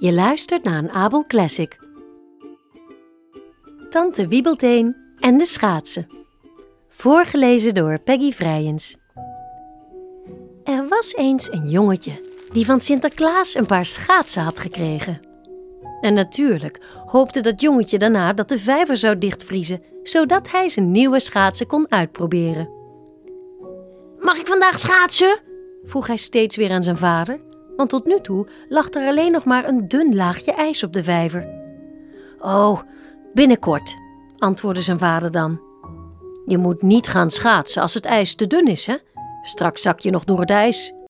Je luistert naar een Abel Classic. Tante Wiebelteen en de schaatsen. Voorgelezen door Peggy Vrijens. Er was eens een jongetje die van Sinterklaas een paar schaatsen had gekregen. En natuurlijk hoopte dat jongetje daarna dat de vijver zou dichtvriezen, zodat hij zijn nieuwe schaatsen kon uitproberen. Mag ik vandaag schaatsen? Vroeg hij steeds weer aan zijn vader, want tot nu toe lag er alleen nog maar een dun laagje ijs op de vijver. Oh, binnenkort, antwoordde zijn vader dan. Je moet niet gaan schaatsen als het ijs te dun is, hè? Straks zak je nog door het ijs.